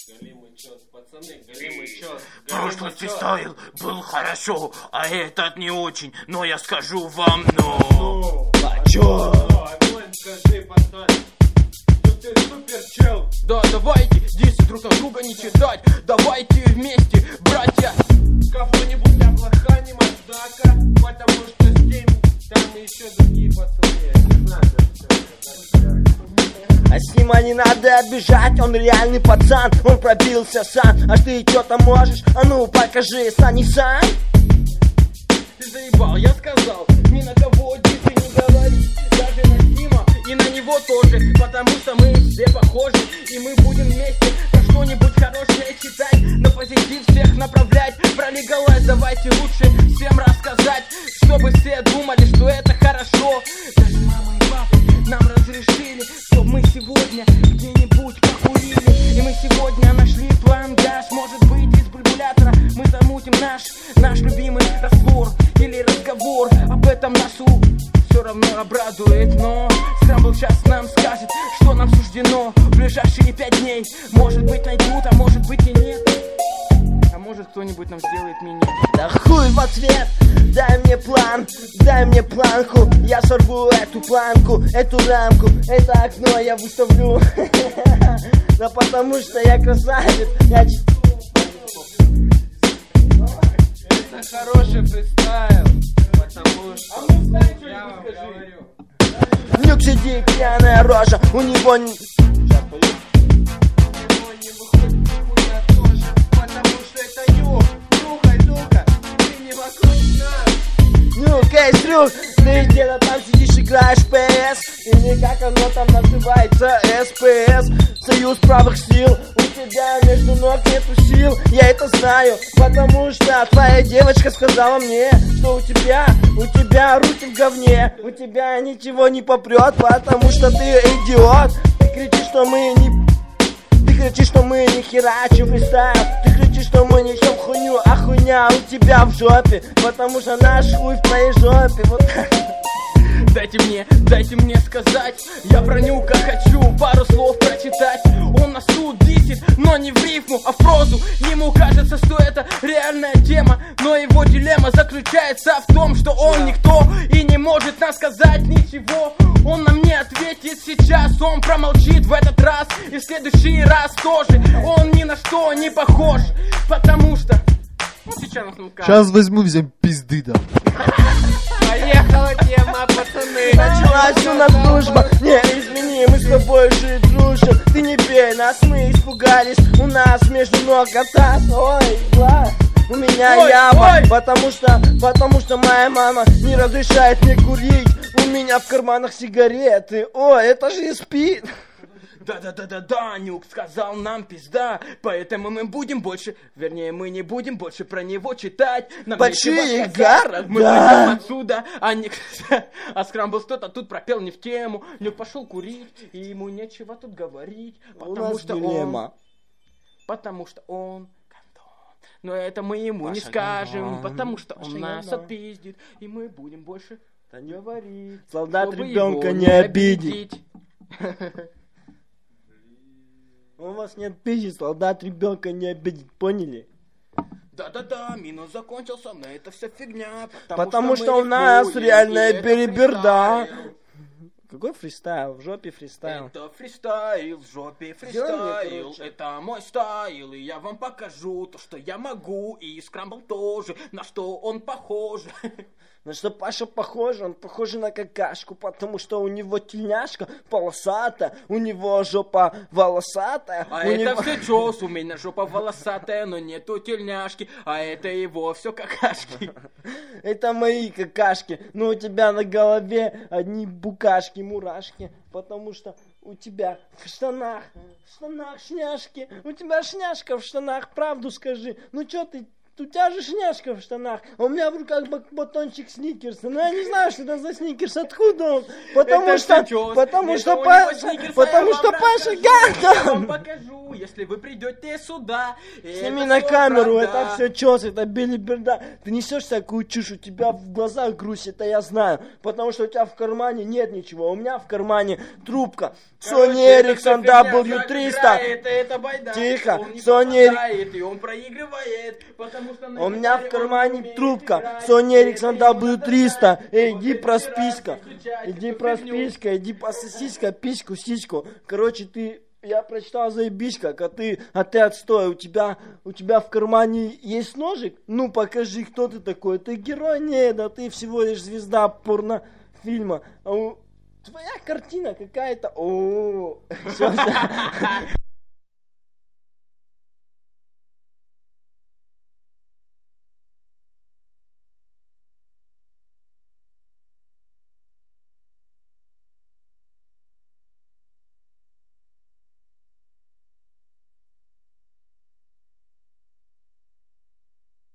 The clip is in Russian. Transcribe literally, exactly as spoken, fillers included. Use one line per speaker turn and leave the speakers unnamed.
Голимый чёс, пацаны, голимый чёс.
Прошлый фристайл был хорошо, а этот не очень. Но я скажу вам, ну...
А чё? Огонь, скажи, пацан. Ты супер чел.
Да, давайте дисы друг на друга не читать. Давайте вместе, братья.
Кого-нибудь оплоханимать, однако, потому что с ним там еще другие пацаны. Я не знаю,
а с ним не надо обижать, он реальный пацан, он пробился сам. А ты что-то можешь? А ну покажи, Сани сам.
Ты заебал, я сказал, ни на кого дисы не говори. Даже на Сима и на него тоже. Потому что мы все похожи, и мы будем вместе про что-нибудь хорошее читать, на позитив всех направлять. Про легалайз давайте лучше всем рассказать, чтобы все думали, что это хорошо. Даже мама и папа нам разрешили, чтоб мы сегодня где-нибудь покурили. И мы сегодня нашли план гаш. Может быть, из бульбулятора мы замутим наш, наш любимый раствор или разговор. Об этом нас у все равно обрадует. Но Скрамбл сейчас нам скажет, что нам суждено в ближайшие пять дней. Может быть найдут, а может быть и нет. А может кто-нибудь нам сделает минет.
Да хуй в ответ, дай мне план, дай мне планку. Я сорву эту планку, эту рамку, это окно я выставлю. Да потому что я красавец, я...
это хороший фристайл. Потому что...
А ну встань, что я вам говорю.
Нюк сидит, пьяная рожа, у него не... Ну, кейс, Рюк, ты где-то там сидишь, играешь пи эс. Или как оно там называется, эс пи эс. Союз правых сил, у тебя между ног нету сил. Я это знаю, потому что твоя девочка сказала мне, что у тебя, у тебя руки в говне. У тебя ничего не попрет, потому что ты идиот. Ты кричишь, что мы не... Ты кричишь, что мы не херачим фристайл. Ты кричишь, что мы несем хуйню, а хуйня у тебя в жопе. Потому что наш хуй в твоей жопе. Вот.
Дайте мне, дайте мне сказать. Я про Нюка хочу пару слов прочитать. Он нас тут дисит, но не в рифму, а в прозу. Ему кажется, что это реальная тема, но его дилемма заключается в том, что он никто и не может нам сказать ничего. Он нам не ответит сейчас, он промолчит в этот раз и в следующий раз тоже. Он ни на что не похож, потому что... Ну, сейчас,
сейчас возьму всем пизды, да.
Поехала тема, пацаны.
Началась у нас дружба. Не, извини, мы с тобой же дружим. Ты не бей нас, мы испугались. У нас между ног кота. Ой, глаз. У меня ой, яма, ой. Потому что, потому что моя мама не разрешает мне курить. У меня в карманах сигареты. Ой, это же спид.
Да-да-да-да-да, Нюк сказал нам пизда, поэтому мы будем больше, вернее, мы не будем больше про него читать.
Почти гар,
мы
да.
пойдем отсюда, а, не... а Скрамбл что-то тут пропел не в тему. Нюк пошел курить, и ему нечего тут говорить, потому что
дилемма.
он... Потому что он... Но это мы ему Паша не скажем, гандон. Потому что Паша он нас гандон. Отпиздит, и мы будем больше да не говорить.
Солдат ребенка не обидеть. Он вас не отпиздит, солдат ребенка не обидит, поняли?
Да-да-да, минус закончился, но это вся фигня.
Потому, потому что, что у нас реальная переберда. Какой фристайл? В жопе фристайл.
Это фристайл, в жопе фристайл. Это мой стайл, и я вам покажу то, что я могу. И Скрамбл тоже, на что он похож.
На что Паша похож? Он похож на какашку, потому что у него тельняшка полосатая, у него жопа волосатая.
А
у
это
него...
все чёс, у меня жопа волосатая, но нету тельняшки, а это его все какашки.
Это мои какашки, но у тебя на голове одни букашки, мурашки, потому что у тебя в штанах, в штанах шняшки, у тебя шняшка в штанах, правду скажи. Ну чё ты У тебя же шняшка в штанах, а у меня в руках батончик сникерса. Ну я не знаю, что это за сникерс, откуда он? Потому
Это
что,
чёс.
потому
Это
что,
у
Па-
него сникерс, а
потому
я
что
вам
Паша
расскажу, Я вам
Гантон.
покажу, если вы придете сюда. и
Сними
это
на
всё
камеру,
правда.
это все чёс, это белиберда. Ты несешь всякую чушь, у тебя в глазах грусть, это я знаю. Потому что у тебя в кармане нет ничего, у меня в кармане трубка.
Короче,
Sony
это
Ericsson
всё фигня,
дабл ю
Жак
триста.
играет, это байда.
Тихо,
Он не
Sony Eri-
попадает, и он проигрывает, потому что на
У меня в
гитаре он
кармане
умеет
трубка
играть,
Sony
и это
Ericsson
ему
дабл ю
надо
триста.
знать.
Эй,
Вот
иди
эти
просписка.
раз изучать
Иди
эту
просписка, иди пососиска, письку, сиську. Короче, ты... Я прочитал заебись как, а ты, а ты отстой, у тебя, у тебя в кармане есть ножик? Ну покажи, кто ты такой, ты герой? Нет, да ты всего лишь звезда порнофильма. А у... Твоя картина какая-то... О, всё, всё.